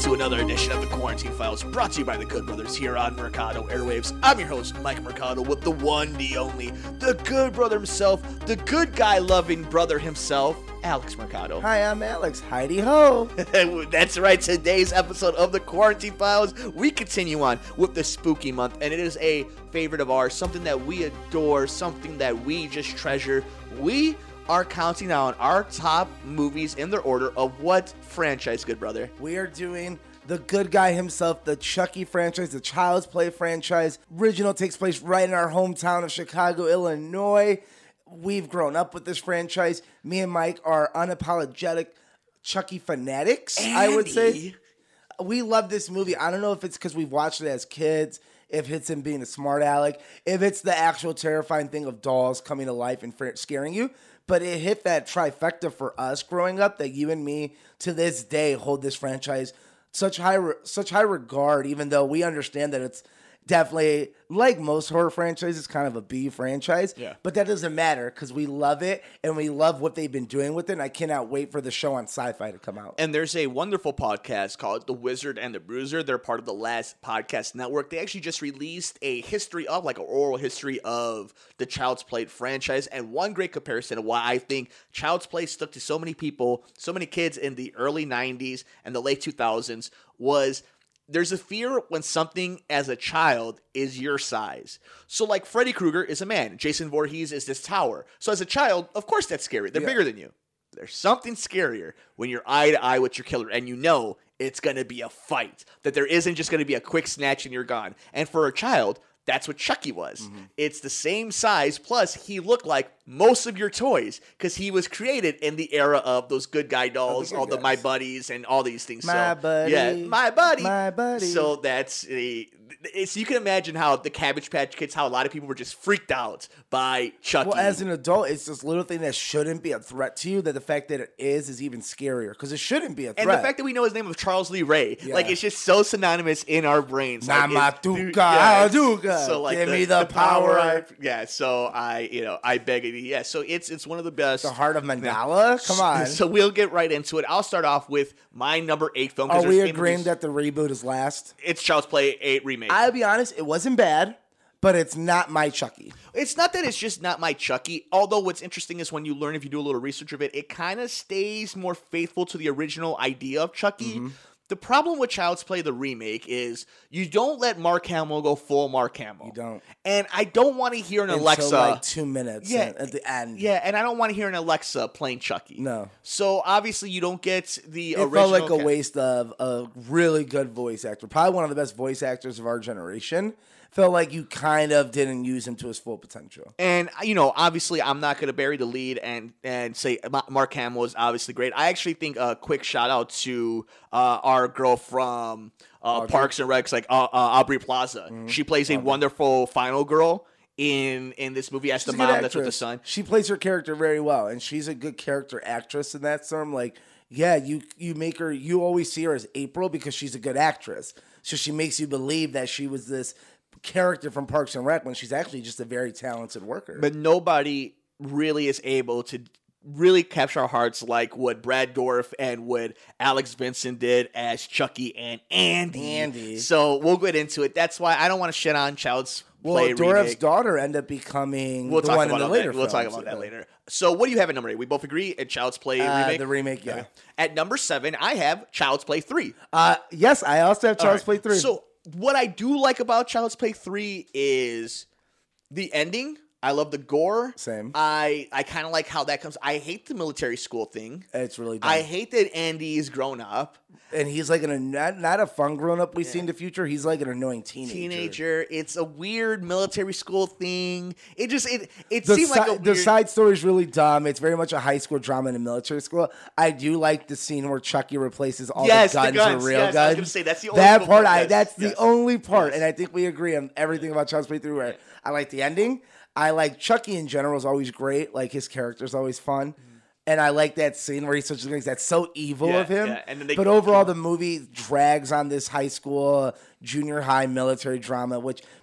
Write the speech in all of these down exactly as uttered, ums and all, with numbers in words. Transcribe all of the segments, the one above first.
to another edition of the Quarantine Files, brought to you by the Good Brothers here on Mercado Airwaves. I'm your host, Mike Mercado, with the one, the only, the good brother himself, the good guy-loving brother himself, Alex Mercado. Hi, I'm Alex. Heidi ho. That's right. Today's episode of the Quarantine Files, we continue on with the spooky month, and it is a favorite of ours, something that we adore, something that we just treasure. We are counting down our top movies in their order of what franchise, good brother? We are doing the good guy himself, the Chucky franchise, the Child's Play franchise. Original takes place right in our hometown of Chicago, Illinois. We've grown up with this franchise. Me and Mike are unapologetic Chucky fanatics, Andy. I would say. We love this movie. I don't know if it's because we've watched it as kids, if it's him being a smart aleck, if it's the actual terrifying thing of dolls coming to life and scaring you. But it hit that trifecta for us growing up that you and me to this day hold this franchise such high such high regard, even though we understand that it's definitely, like most horror franchises, kind of a B franchise. Yeah. But that doesn't matter because we love it and we love what they've been doing with it. And I cannot wait for the show on Sci-Fi to come out. And there's a wonderful podcast called The Wizard and the Bruiser. They're part of the Last Podcast Network. They actually just released a history of, like an oral history of the Child's Play franchise. And one great comparison of why I think Child's Play stuck to so many people, so many kids in the early nineties and the late two thousands was there's a fear when something as a child is your size. So like Freddy Krueger is a man. Jason Voorhees is this tower. So as a child, of course that's scary. They're Yeah. bigger than you. There's something scarier when you're eye to eye with your killer and you know it's going to be a fight. That there isn't just going to be a quick snatch and you're gone. And for a child, that's what Chucky was. Mm-hmm. It's the same size, plus he looked like most of your toys because he was created in the era of those good guy dolls, oh, the all the guys. My Buddies and all these things. My so, buddy. Yeah, My Buddy. My buddy. So that's a... So you can imagine how the Cabbage Patch Kids, how a lot of people were just freaked out by Chucky. Well, as an adult, it's this little thing that shouldn't be a threat to you, that the fact that it is is even scarier, because it shouldn't be a threat. And the fact that we know his name of Charles Lee Ray, Yeah. like, it's just so synonymous in our brains. Like, Namatuka, yeah, Duka. so like Give the, me the, the power. I, yeah, so I, you know, I beg of you. Yeah, so it's it's one of the best. The Heart of Mandala? Come on. So we'll get right into it. I'll start off with my number eight film. Are we agreeing that the reboot is last? It's Child's Play eight remake. I'll be honest, it wasn't bad, but it's not my Chucky. It's not that it's just not my Chucky, although what's interesting is when you learn, if you do a little research of it, it kind of stays more faithful to the original idea of Chucky. Mm-hmm. The problem with Child's Play, the remake, is you don't let Mark Hamill go full Mark Hamill. You don't. And I don't want to hear an Until Alexa. like two minutes Yeah, at the end. Yeah, and I don't want to hear an Alexa playing Chucky. No. So obviously you don't get the It original. felt like a ca- waste of a really good voice actor. Probably one of the best voice actors of our generation. Felt like you kind of didn't use him to his full potential. And, you know, obviously I'm not going to bury the lead and and say Mark Hamill is obviously great. I actually think a quick shout out to uh, our girl from uh, Parks and Recs, like uh, uh, Aubrey Plaza. Mm-hmm. She plays a wonderful final girl in in this movie as She's the mom that's with the son. She plays her character very well, and she's a good character actress in that term. Like, yeah, you you make her, you always see her as April because she's a good actress. So she makes you believe that she was this character from Parks and Rec when she's actually just a very talented worker. But nobody really is able to really capture our hearts like what Brad Dourif and what Alex Vincent did as Chucky and Andy. Andy. So we'll get into it. That's why I don't want to shit on Child's well, Play Dorif's remake. daughter ended up becoming We'll the talk one about in the all later that. We'll talk films. about that later. So what do you have at number eight? We both agree at Child's Play Uh, remake? the remake, yeah. Okay. At number seven, I have Child's Play three. Uh, yes, I also have Child's All Play right. three. So what I do like about Child's Play three is the ending. I love the gore. Same. I, I kind of like how that comes. I hate the military school thing. It's really dumb. I hate that Andy is grown up. And he's like an not, not a fun grown up we see in the future. He's like an annoying teenager. Teenager. It's a weird military school thing. It just it it The, seemed si- like a weird... the side story is really dumb. It's very much a high school drama in a military school. I do like the scene where Chucky replaces all Yes, the the guns, guns. with real Yes, I was guns. gonna say, that's the only that cool part. part. I Yes, that's yes. the only part, Yes. and I think we agree on everything about Child's Play three. Where I like the ending. I like Chucky in general is always great. Like his character is always fun. And I like that scene where he's such things that's so evil Yeah, of him. yeah. And then they- but overall, the movie drags on this high school, junior high military drama, which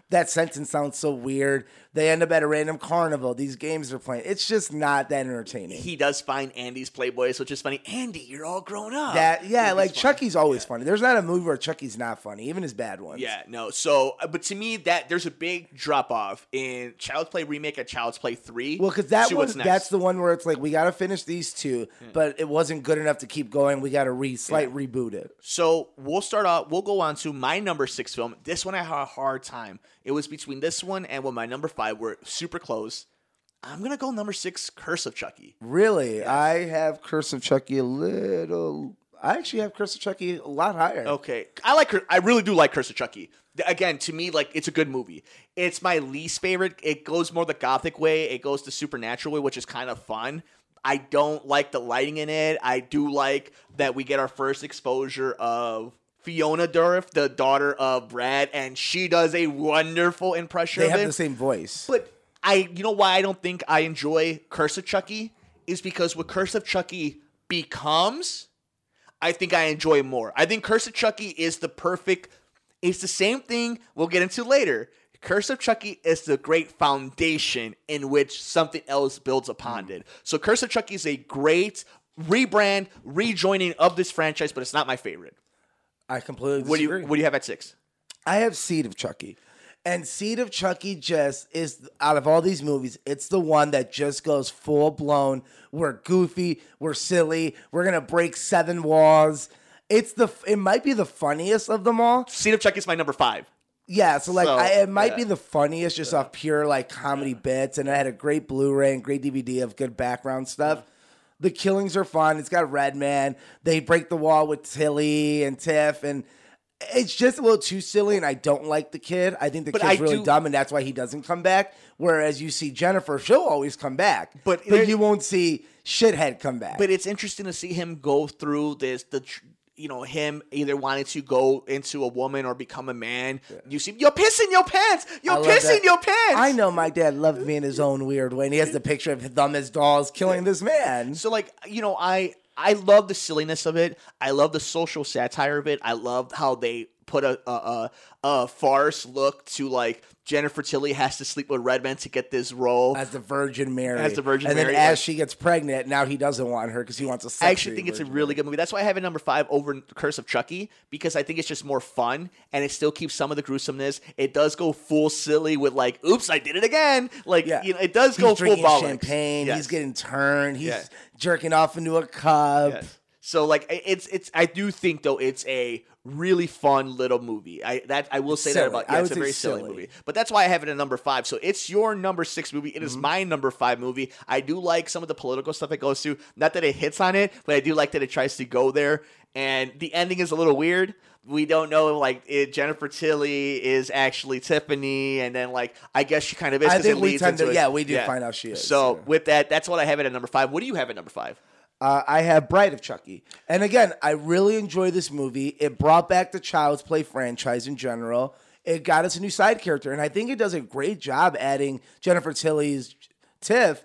That sentence sounds so weird. They end up at a random carnival. These games are playing. It's just not that entertaining. He does find Andy's Playboys, which is funny. Andy, you're all grown up. That yeah, It's like funny. Chucky's always Yeah. funny. There's not a movie where Chucky's not funny, even his bad ones. Yeah, no. So, uh, but to me, that there's a big drop off in Child's Play remake and Child's Play three. Well, because that See one, what's next. that's the one where it's like we got to finish these two, but it wasn't good enough to keep going. We got to re slight reboot it. So we'll start off. We'll go on to my number six film. This one I had a hard time. It was between this one and well, my number five were super close. I'm gonna go number six, Curse of Chucky. Really, I have Curse of Chucky a little. I actually have Curse of Chucky a lot higher. Okay, I like. Cur- I really do like Curse of Chucky. Th- Again, to me, like it's a good movie. It's my least favorite. It goes more the gothic way. It goes the supernatural way, which is kind of fun. I don't like the lighting in it. I do like that we get our first exposure of Fiona Dourif, the daughter of Brad, and she does a wonderful impression They of have it. the same voice. But I, you know why I don't think I enjoy Curse of Chucky is because what Curse of Chucky becomes, I think I enjoy more. I think Curse of Chucky is the perfect, it's the same thing we'll get into later. Curse of Chucky is the great foundation in which something else builds upon it. So Curse of Chucky is a great rebrand, rejoining of this franchise, but it's not my favorite. I completely What do disagree. you What do you have at six? I have Seed of Chucky. And Seed of Chucky just is, out of all these movies, it's the one that just goes full blown. We're goofy. We're silly. We're going to break seven walls. It's the, it might be the funniest of them all. Seed of Chucky is my number five. Yeah, so like So, I, it might yeah. be the funniest just off pure like comedy bits, and it had a great Blu-ray and great D V D of good background stuff. The killings are fun. It's got Redman. They break the wall with Tilly and Tiff, and it's just a little too silly. And I don't like the kid. I think the But kid's I really do- dumb, and that's why he doesn't come back. Whereas you see Jennifer, she'll always come back, But but there- you won't see Shithead come back. But it's interesting to see him go through this, the tr- you know, him either wanting to go into a woman or become a man. You see, you're pissing your pants. I You're love pissing that. your pants. I know my dad loved me in his own weird way, and he has the picture of them as dolls killing this man. So, like, you know, I I love the silliness of it. I love the social satire of it. I love how they put a a, a, a farce look to, like, Jennifer Tilly has to sleep with Redman to get this role. As the Virgin Mary. As the Virgin and Mary, then as like- she gets pregnant, now he doesn't want her because he wants a sexy I actually think it's a Virgin really Mary. good movie. That's why I have it number five over Curse of Chucky, because I think it's just more fun and it still keeps some of the gruesomeness. It does go full silly with like, oops, I did it again. Like, Yeah. you know, it does He's go full drinking bollocks. champagne. Yes. He's getting turned. He's Yeah. jerking off into a cup. Yes. So like, it- it's it's. I do think though it's a really fun little movie. I that I will say that Silly. about. I Yeah, would it's a say very silly, silly. movie. But that's why I have it at number five. So it's your number six movie. It is Mm-hmm. my number five movie. I do like some of the political stuff it goes to. Not that it hits on it, but I do like that it tries to go there. And the ending is a little weird. We don't know, like, it, Jennifer Tilly is actually Tiffany, and then, like, I guess she kind of is. I 'cause think it we leads tend to- into it. yeah, we do find out she is, So yeah. with that, that's what I have it at number five. What do you have at number five? Uh, I have Bride of Chucky. And again, I really enjoy this movie. It brought back the Child's Play franchise in general. It got us a new side character. And I think it does a great job adding Jennifer Tilly's Tiff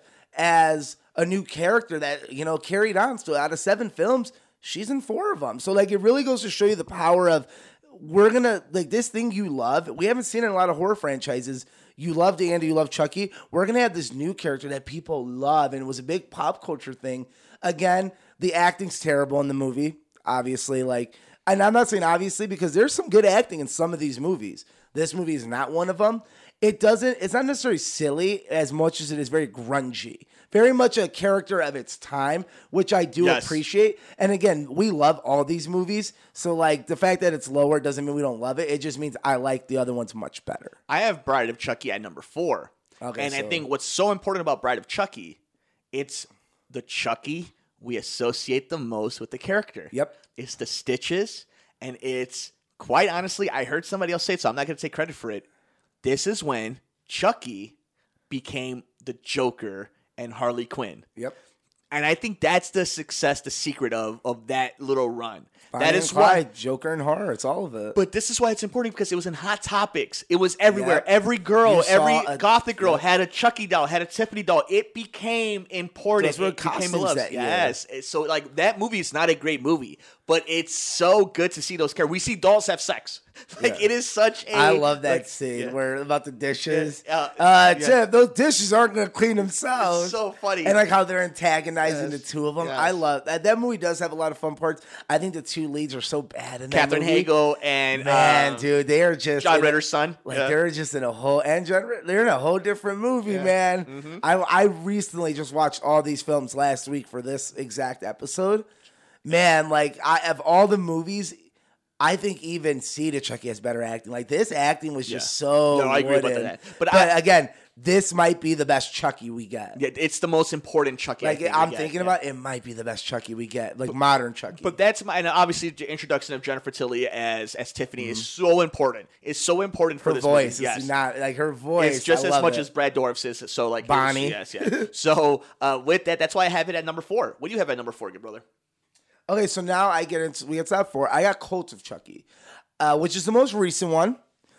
as a new character that, you know, carried on. So out of seven films, she's in four of them. So, like, it really goes to show you the power of, we're going to, like, this thing you love. We haven't seen it in a lot of horror franchises. You loved Andy, you love Chucky. We're going to have this new character that people love. And it was a big pop culture thing. Again, the acting's terrible in the movie, obviously. Like, and I'm not saying obviously because there's some good acting in some of these movies. This movie is not one of them. It doesn't, it's not necessarily silly as much as it is very grungy. Very much a character of its time, which I do Yes. appreciate. And again, we love all these movies. So, like, the fact that it's lower doesn't mean we don't love it. It just means I like the other ones much better. I have Bride of Chucky at number four. Okay, and I so- think what's so important about Bride of Chucky, it's the Chucky we associate the most with the character. Yep. It's the stitches, and it's, quite honestly, I heard somebody else say it, so I'm not going to take credit for it. This is when Chucky became the Joker and Harley Quinn. Yep. And I think that's the success, the secret of, of that little run. Bonnie that and is why. Clyde, Joker and horror. It's all of it. But this is why it's important because it was in Hot Topics. It was everywhere. Yeah. Every girl, You saw every a- gothic girl yeah. had a Chucky doll, had a Tiffany doll. It became important. Those were it became costumes beloved. that year. Yes. It- So like that movie is not a great movie, but it's so good to see those characters. We see dolls have sex. Like Yeah. it is such a. I love that like, scene yeah. where about the dishes. Yeah, Uh, uh, Tim, yeah. those dishes aren't going to clean themselves. It's so funny. And like how they're antagonizing Yes, the two of them. yes. I love that. That movie does have a lot of fun parts. I think the two leads are so bad in that Catherine movie. Hagel and Man, um, dude, they are just John in a- Ritter's son. Like Yeah. they're just in a whole and John Ritter, they're in a whole different movie, man. Mm-hmm. I I recently just watched all these films last week for this exact episode. Man, like I of all the movies, I think even Seed of Chucky has better acting. Like this acting was just Yeah. so. No, I agree about wooden. that. But But, I- again, this might be the best Chucky we get. Yeah, it's the most important Chucky. I Like think we I'm get, thinking yeah. about it might be the best Chucky we get, like modern Chucky. But that's my and obviously the introduction of Jennifer Tilly as as Tiffany is so important. Is so important for her this voice movie. is Yes. not like her voice. It's just I as love much it. as Brad Dourif's is. So like Bonnie. Yes, yeah. So uh, with that, that's why I have it at number four. What do you have at number four, good brother? Okay, so now I get into we get to that four. I got Cult of Chucky, uh, which is the most recent one.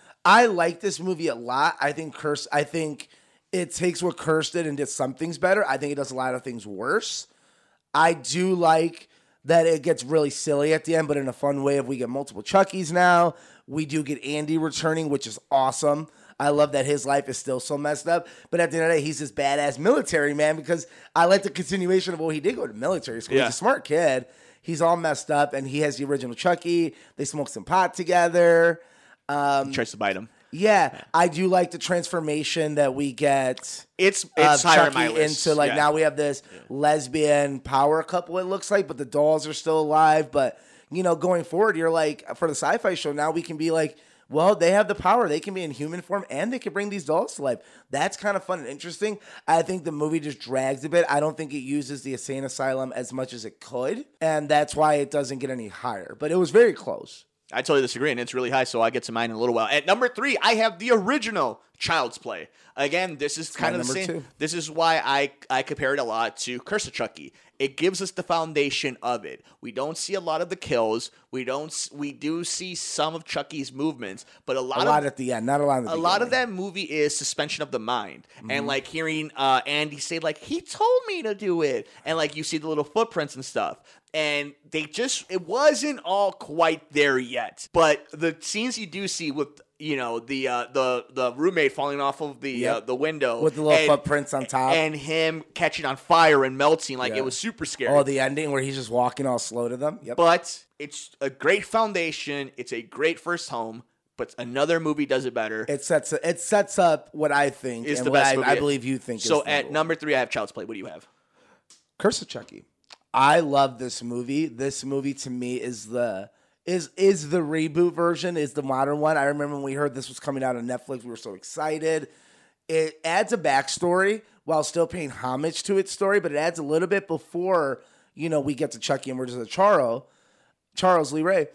I like this movie a lot. I think Curse. I think it takes what Curse did and did some things better. I think it does a lot of things worse. I do like that it gets really silly at the end, but in a fun way. If we get multiple Chuckies now, we do get Andy returning, which is awesome. I love that his life is still so messed up. But at the end of the day, he's this badass military man because I like the continuation of, well, he did go to military school. Yeah. He's a smart kid. He's all messed up, and he has the original Chucky. They smoke some pot together. Um, He tries to bite him. yeah, I do like the transformation that we get It's of it's higher on my Chucky list. into, like, Yeah. now we have this lesbian power couple, it looks like, but the dolls are still alive. But, you know, going forward, you're like, for the sci-fi show, now we can be like, well, they have the power. They can be in human form, and they can bring these dolls to life. That's kind of fun and interesting. I think the movie just drags a bit. I don't think it uses the insane asylum as much as it could, and that's why it doesn't get any higher. But it was very close. I totally disagree, and it's really high, so I'll get to mine in a little while. At number three, I have the original Child's Play. Again, this is kind my of the number same. two. This is why I, I compare it a lot to Curse of Chucky. It gives us the foundation of it. We don't see a lot of the kills. We don't. s- We do see some of Chucky's movements, but a lot A of lot at the end, not a lot at the a lot of beginning. that movie is suspension of the mind, Mm-hmm. and like hearing uh, Andy say like he told me to do it, and like you see the little footprints and stuff, and they just it wasn't all quite there yet. But the scenes you do see with you know the uh, the the roommate falling off of the Yep. uh, the window With the little and- footprints on top. and him catching on fire and melting like Yeah. it was super scary. Oh, the ending where he's just walking all slow to them. Yep. But it's a great foundation. It's a great first home. But another movie does it better. It sets it sets up what I think Is and the what best I, movie. I believe you think. So is the at one. number three, I have Child's Play. What do you have? Curse of Chucky. I love this movie. This movie to me is the is is the reboot version, is the modern one. I remember when we heard this was coming out on Netflix, we were so excited. It adds a backstory while still paying homage to its story, but it adds a little bit before, you know, we get to Chucky and we're just a Charles, Charles Lee Ray.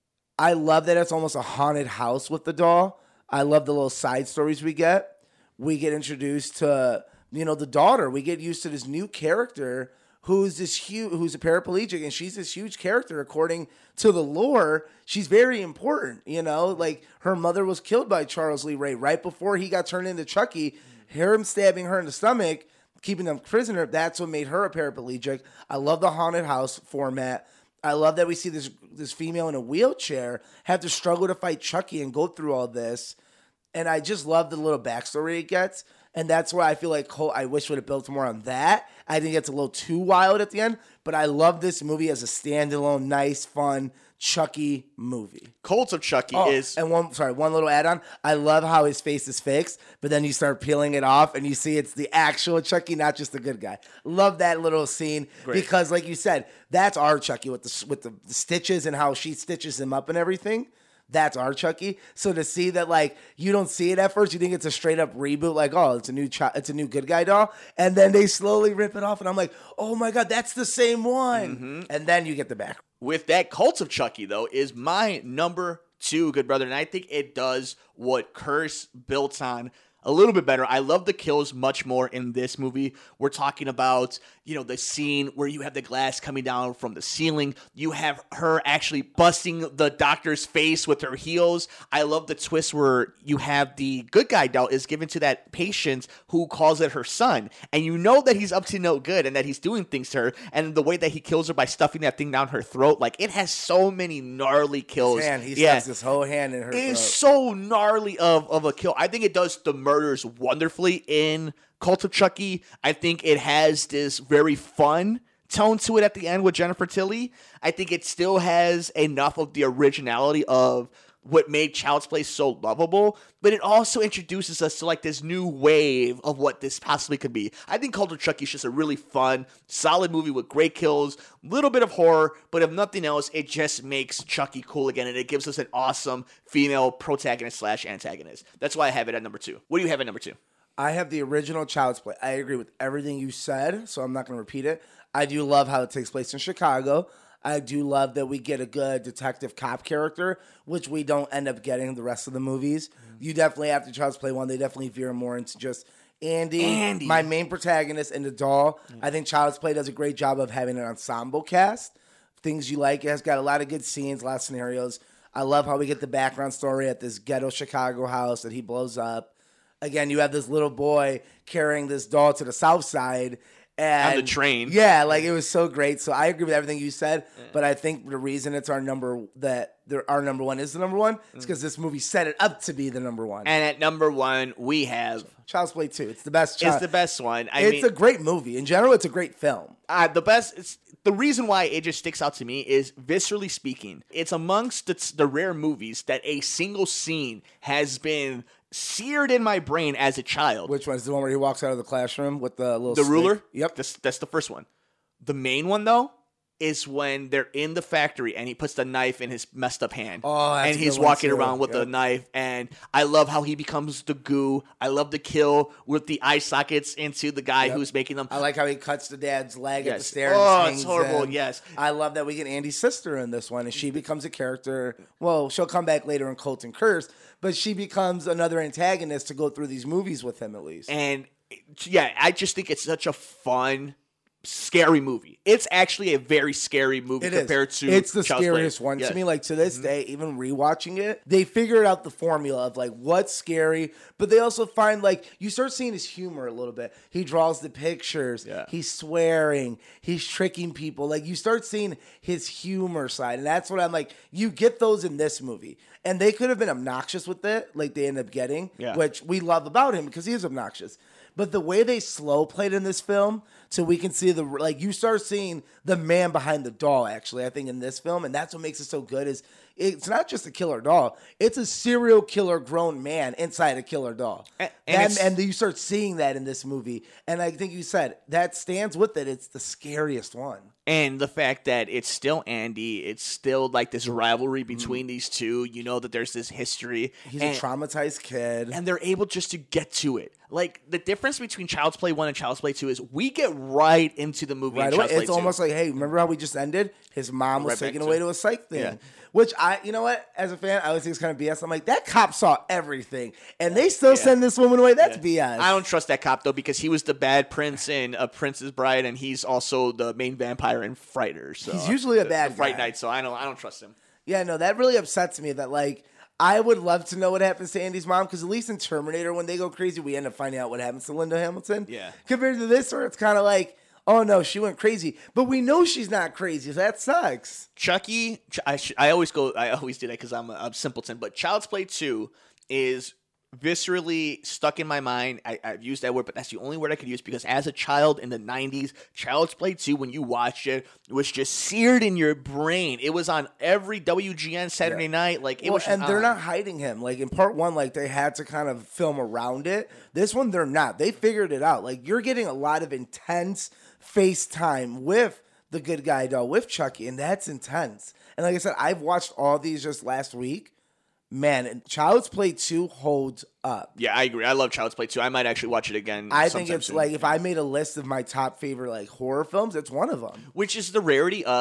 I love that it's almost a haunted house with the doll. I love the little side stories we get. We get introduced to, you know, the daughter. We get used to this new character who's this huge, who's a paraplegic, and she's this huge character according to the lore. She's very important, you know. Like her mother was killed by Charles Lee Ray right before he got turned into Chucky. Him stabbing her in the stomach, keeping them prisoner. That's what made her a paraplegic. I love the haunted house format. I love that we see this this female in a wheelchair have to struggle to fight Chucky and go through all this. And I just love the little backstory it gets. And that's where I feel like Cole, I wish would have built more on that. I think it's a little too wild at the end. But I love this movie as a standalone, nice, fun Chucky movie. Cult of Chucky Oh, is and one sorry, one little add-on. I love how his face is fixed, but then you start peeling it off and you see it's the actual Chucky, not just the good guy. Love that little scene Great. because, like you said, that's our Chucky with the with the, the stitches and how she stitches him up and everything. That's our Chucky. So to see that, like, you don't see it at first, you think it's a straight up reboot, like, oh, it's a new, ch- it's a new good guy doll, and then they slowly rip it off, and I'm like, oh my god, that's the same one. Mm-hmm. And then you get the back. with that. Cult of Chucky, though, is my number two, good brother, and I think it does what Curse built on a little bit better. I love the kills much more in this movie. We're talking about, you know, the scene where you have the glass coming down from the ceiling. You have her actually busting the doctor's face with her heels. I love the twist where you have the good guy doll is given to that patient who calls it her son. And you know that he's up to no good and that he's doing things to her. And the way that he kills her by stuffing that thing down her throat, like it has so many gnarly kills. His hand, he yeah. stuffs his whole hand in her It is throat. so gnarly of, of a kill. I think it does the murders wonderfully in Cult of Chucky. I think it has this very fun tone to it at the end with Jennifer Tilly. I think it still has enough of the originality of what made Child's Play so lovable, but it also introduces us to like this new wave of what this possibly could be. I think Cult of Chucky is just a really fun, solid movie with great kills, little bit of horror, but if nothing else, it just makes Chucky cool again, and it gives us an awesome female protagonist slash antagonist. That's why I have it at number two. What do you have at number two? I have the original Child's Play. I agree with everything you said, so I'm not going to repeat it. I do love how it takes place in Chicago. I do love that we get a good detective cop character, which we don't end up getting in the rest of the movies. Mm-hmm. You definitely, after Child's Play one, they definitely veer more into just Andy, Andy. my main protagonist, and the doll. Mm-hmm. I think Child's Play does a great job of having an ensemble cast. Things you like. It has got a lot of good scenes, a lot of scenarios. I love how we get the background story at this ghetto Chicago house that he blows up. Again, you have this little boy carrying this doll to the south side. And on the train. Yeah, like it was so great. So I agree with everything you said, yeah. But I think the reason it's our number that our number one is the number one is because this movie set it up to be the number one. And at number one, we have Child's Play two. It's the best. Child. It's the best one. I it's mean, a great movie. In general, it's a great film. Uh, the best. It's, the reason why it just sticks out to me is, viscerally speaking, it's amongst the, the rare movies that a single scene has been seared in my brain as a child. Which one is the one where he walks out of the classroom with the little the stick? ruler? Yep, that's, that's the first one. The main one though is when they're in the factory and he puts the knife in his messed up hand. Oh, that's and a he's good one walking too. around with Yep. the knife. And I love how he becomes the goo. I love the kill with the eye sockets into the guy Yep. who's making them. I like how he cuts the dad's leg at the Yes. stairs. Oh, and it's hangs horrible. him. Yes. I love that we get Andy's sister in this one, and she becomes a character. Well, she'll come back later in Cult and Curse, but she becomes another antagonist to go through these movies with him at least. And yeah, I just think it's such a fun, scary movie. It's actually a very scary movie It compared is. to It's the Child's scariest Play. one Yes. to me. Like to this mm-hmm. day, even rewatching it, they figured out the formula of like what's scary, but they also find like you start seeing his humor a little bit. He draws the pictures. Yeah. He's swearing. He's tricking people. Like you start seeing his humor side, and that's what I'm like. You get those in this movie, and they could have been obnoxious with it, like they end up getting, Yeah. which we love about him because he is obnoxious. But the way they slow played in this film, so we can see the like you start seeing the man behind the doll. Actually, I think in this film, and that's what makes it so good. Is it's not just a killer doll; it's a serial killer grown man inside a killer doll. And, And, and, and, you start seeing that in this movie, and I think you said that stands with it. It's the scariest one. and the fact that it's still Andy, it's still like this rivalry between mm. these two. You know that there's this history. He's and, a traumatized kid, and they're able just to get to it. Like the difference between Child's Play one and Child's Play two is we get right into the movie. Right in away. Child's Play It's two. almost like, hey, remember how we just ended? His mom was Right back taken to away it. to a psych thing. Yeah. Which I, you know what? As a fan, I always think it's kind of B S. I'm like, that cop saw everything, and they still yeah. send this woman away. That's yeah. B S. I don't trust that cop though because he was the bad prince in A Prince's Bride, and he's also the main vampire in Frighter. So he's usually a bad the, the Fright guy. Night. So I don't, I don't trust him. Yeah, no, that really upsets me. That like. I would love to know what happens to Andy's mom because at least in Terminator, when they go crazy, we end up finding out what happens to Linda Hamilton. Yeah. Compared to this, where it's kind of like, oh no, she went crazy, but we know she's not crazy. So that sucks. Chucky, I, sh- I always go, I always do that because I'm a, a simpleton. But Child's Play two is viscerally stuck in my mind. I, I've used that word, but that's the only word I could use because as a child in the nineties, Child's Play two, when you watched it, it was just seared in your brain. It was on every W G N Saturday yeah. night. Like it well, was, and they're on. not hiding him. Like in part one, like they had to kind of film around it. This one, they're not. They figured it out. Like you're getting a lot of intense FaceTime with the good guy doll with Chucky, and that's intense. And like I said, I've watched all these just last week. Man, and Child's Play two holds up. Yeah, I agree. I love Child's Play two. I might actually watch it again. I think it's soon. like if I made a list of my top favorite like horror films, it's one of them. Which is the rarity of the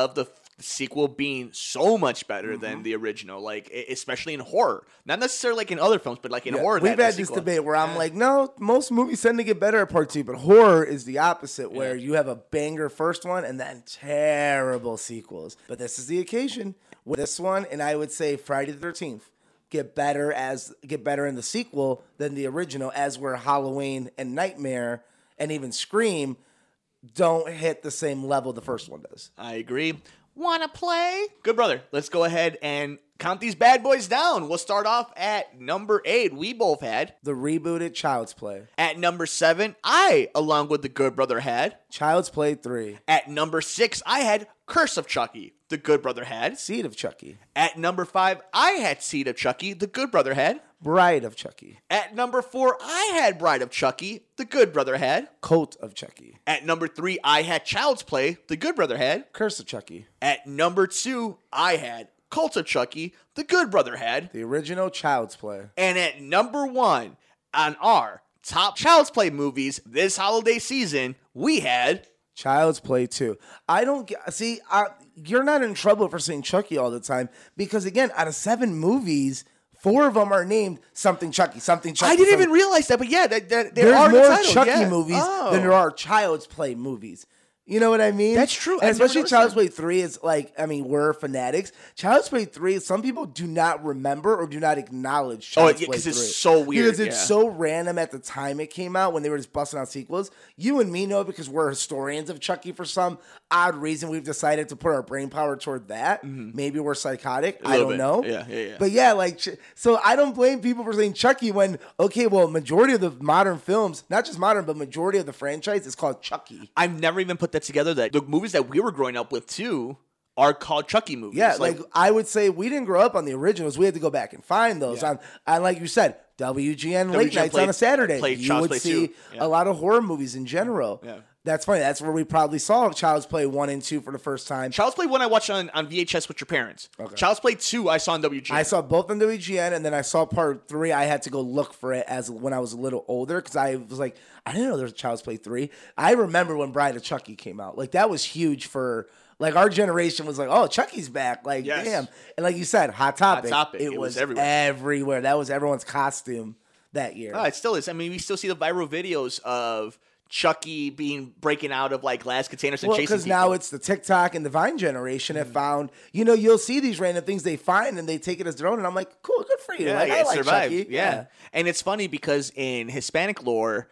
the sequel being so much better Mm-hmm. than the original, like e- especially in horror. Not necessarily like in other films, but like in Yeah, horror. We've that, had the this sequel- debate where I'm Yeah. like, no, most movies tend to get better at part two, but horror is the opposite, where you have a banger first one and then terrible sequels. But this is the occasion with this one, and I would say Friday the thirteenth get better as get better in the sequel than the original, as where Halloween and Nightmare and even Scream don't hit the same level the first one does. I agree. Wanna play? Good brother. Let's go ahead and count these bad boys down. We'll start off at number eight. We both had. The rebooted Child's Play. At number seven, I, along with the Good Brother, had. Child's Play three. At number six, I had Curse of Chucky. The Good Brother had. Seed of Chucky. At number five, I had Seed of Chucky. The Good Brother had. Bride of Chucky. At number four, I had Bride of Chucky. The Good Brother had. Coat of Chucky. At number three, I had Child's Play. The Good Brother had. Curse of Chucky. At number two, I had Cult of Chucky. The Good Brother had. The original Child's Play. And at number one on our top Child's Play movies this holiday season, we had. Child's Play two. I don't get, see, I, you're not in trouble for saying Chucky all the time because, again, out of seven movies, four of them are named something Chucky, something Chucky. I didn't something. even realize that, but yeah, that, that, there There's are more the title, Chucky yeah. movies Oh. than there are Child's Play movies. You know what I mean? That's true. And I've never especially noticed Child's that. Play three is like, I mean, we're fanatics. Child's Play three, some people do not remember or do not acknowledge Oh, Child's yeah, Play 'cause three. it's so weird, Because it's yeah. so random at the time it came out when they were just busting out sequels. You and me know because we're historians of Chucky for some odd reason. We've decided to put our brain power toward that. Maybe we're psychotic. I little don't bit. know. Yeah, yeah, yeah. But yeah, like, Ch- so I don't blame people for saying Chucky when, okay, well, majority of the modern films, not just modern, but majority of the franchise is called Chucky. I've never even put that together. That the movies that we were growing up with too are called Chucky movies. Yeah, like, I would say we didn't grow up on the originals. We had to go back and find those. Yeah. On, and like you said, W G N late W G N nights played- on a Saturday. played You Child's would Play see too. Yeah. a lot of horror movies in general. Yeah. That's funny. That's where we probably saw Child's Play one and two for the first time. Child's Play one I watched on, on V H S with your parents. Okay. Child's Play two I saw on W G N. I saw both on W G N, and then I saw part three. I had to go look for it as when I was a little older because I was like, I didn't know there was a Child's Play three. I remember when Bride of Chucky came out. Like, that was huge for, like, our generation was like, oh, Chucky's back. Like, Yes. damn. And like you said, Hot Topic. Topic. It, It was, was everywhere. everywhere. That was everyone's costume that year. Oh, it still is. I mean, we still see the viral videos of Chucky being breaking out of like glass containers and Well, chasing because people. now it's the TikTok and the Vine generation have found, you know, you'll see these random things they find and they take it as their own. And I'm like, cool, good for you. yeah, like, yeah, I it like survived. Chucky. Yeah. and it's funny because in Hispanic lore,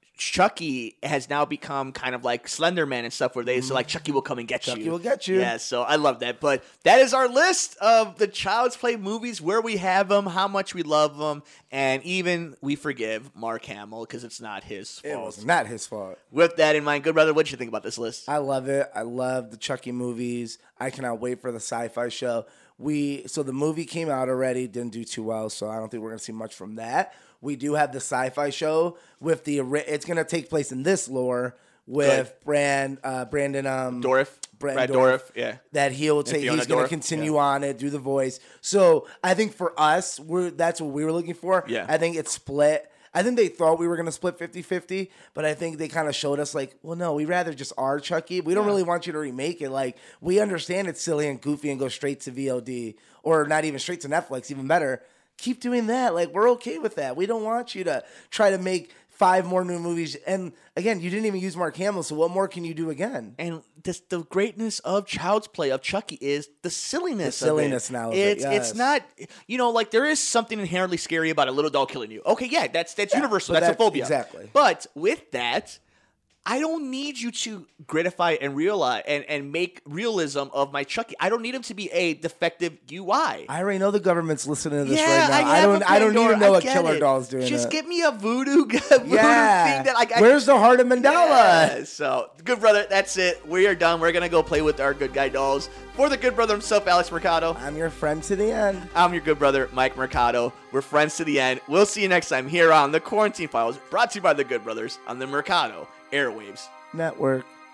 Chucky has now become kind of like Slender Man and stuff, where they so like Chucky will come and get Chucky you. will get you. Yeah, so I love that. But that is our list of the Child's Play movies, where we have them, how much we love them, and even we forgive Mark Hamill because it's not his It fault. was not his fault. With that in mind, good brother, what did you think about this list? I love it. I love the Chucky movies. I cannot wait for the sci-fi show. We so the movie came out already, didn't do too well, so I don't think we're gonna see much from that. We do have the sci-fi show with the ori- it's gonna take place in this lore with Good. Brand uh, Brandon um Dorff, Brad Brad Dourif, Dourif, yeah. that he'll take. Fiona He's going to Dourif, continue yeah. on it, do the voice. So I think for us, we're that's what we were looking for. Yeah. I think it's split. I think they thought we were going to split fifty-fifty, but I think they kind of showed us like, well, no, we rather just are Chucky. We don't really want you to remake it. Like, we understand it's silly and goofy and go straight to V O D or not even straight to Netflix, even better. Keep doing that. Like, we're okay with that. We don't want you to try to make five more new movies. And again, you didn't even use Mark Hamill, so what more can you do again? And this, the greatness of Child's Play of Chucky is the silliness. The silliness of it. now of it, It's yes. it's not, you know, like there is something inherently scary about a little doll killing you. Okay, yeah, that's that's universal. but That's, that's- a phobia. exactly. But with that, I don't need you to gratify and realize and, and make realism of my Chucky. I don't need him to be a defective U I. I already know the government's listening to this yeah, right now. I, I, have don't. a I don't need to Pandora. know I what get Killer it. Doll's doing. Just it. get me a voodoo, voodoo yeah. thing that I. I Where's the heart of Mandela? Yeah, so, good brother, that's it. We are done. We're going to go play with our good guy dolls. For the good brother himself, Alex Mercado, I'm your friend to the end. I'm your good brother, Mike Mercado. We're friends to the end. We'll see you next time here on The Quarantine Files, brought to you by the Good Brothers on the Mercado Airwaves Network.